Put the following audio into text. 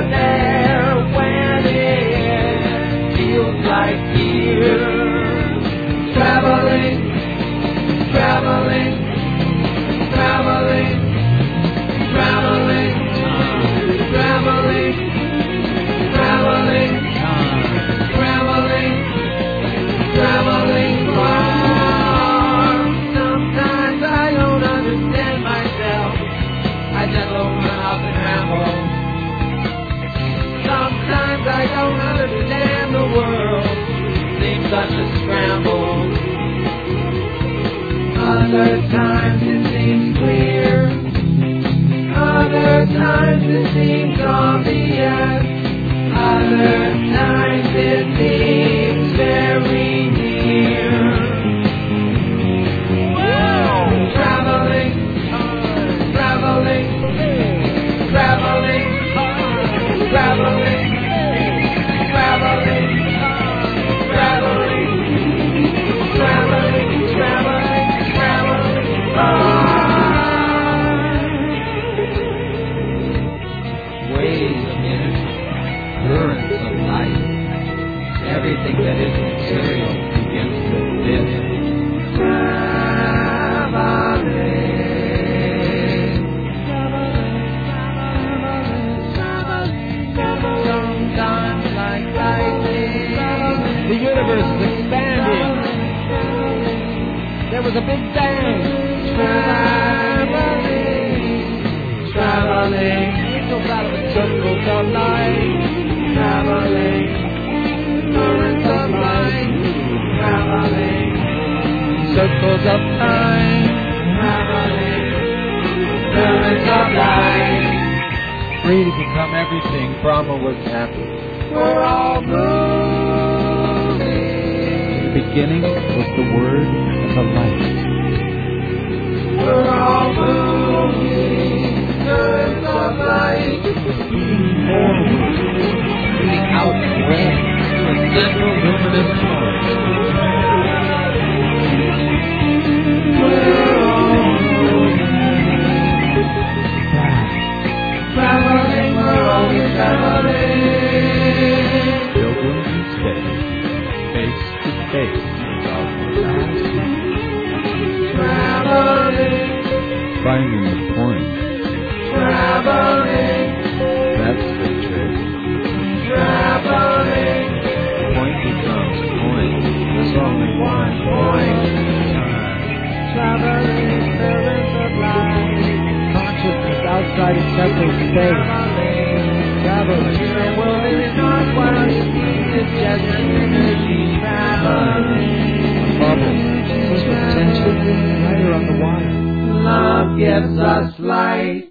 were there when it feels like years. Traveling, traveling, traveling, traveling, traveling, traveling, traveling, traveling far. Sometimes I don't understand myself. I just don't run off and ramble. Sometimes I don't understand the world. Seems such a scramble. Other times it seems clear. Other times it seems obvious. Other times it seems very near. Traveling, traveling, traveling, traveling, traveling, traveling, traveling, traveling, traveling far. Waves of energy, currents of light, everything that is material begins to exist. Sometimes like lightning, the universe is expanding. There was a big bang. Traveling, traveling, circles out of the circles of light. Traveling, currents of light. Traveling, circles of time. Traveling, currents of light. Free to become everything, Brahma was happy. We're all moving. In the beginning was the Word and the light. We're all moving, currents of light. Moving out and away to a central luminous point. We're all moving. Traveling, we're always traveling. Pilgrims in space, face to face with our mortality. Traveling, Finding the point, traveling, that's the trick. traveling. Point becomes point. There's only one point at a time. Traveling, currents of light. Consciousness outside of separate space. Traveling. The world is not what it seems, it's just an energy traveling. Bubble. With tension, lighter on the water. Love gives us light.